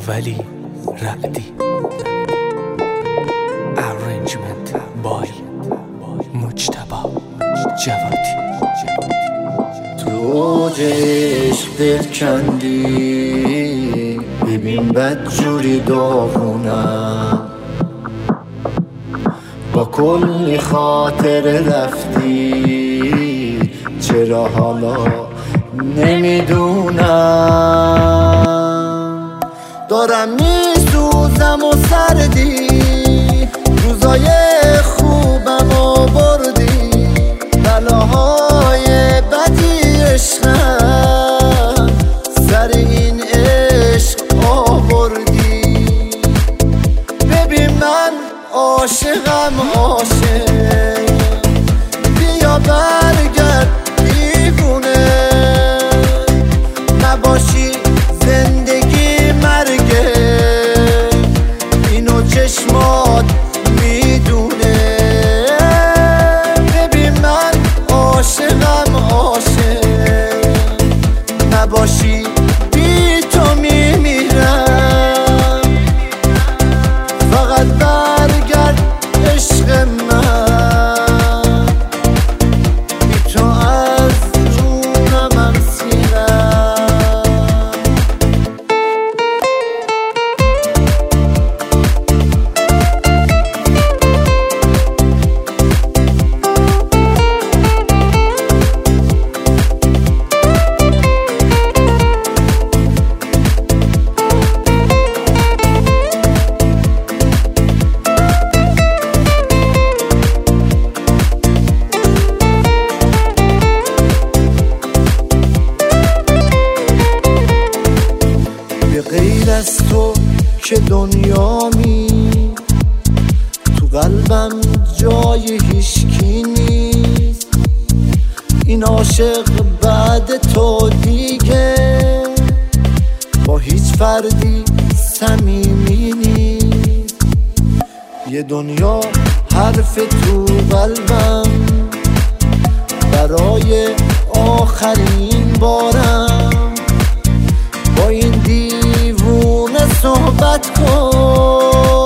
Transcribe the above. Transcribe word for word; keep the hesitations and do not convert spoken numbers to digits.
ولی رعدی. Arrangement by مجتبی جوادی. تو اوج عشق دل کندی، ببین بدجوری داغونم، با کلی خاطر رفتی، چرا حالا نمیدونم. دارم میسوزم و سردی، روزای خوبم و بردی، بلاهای بدی عشقم سر این عشق آوردی. ببین من عاشقم عاشق، بیا برگرد دیوونه، نباشی زندگی مرگه، اینو چشمات میدونه. ببین من عاشقم عاشق، نباشی بی تو میمیرم، فقط برگرد عشق من، بی تو از جونم سیرم. غیر از تو که دنیامی، تو قلبم جای هیچکی نیست. این عاشق بعد تو دیگه با هیچ فردی صمیمی نیست. یه دنیا حرف تو قلبم، برای آخرین بارم با این دیوونه صحبت کن.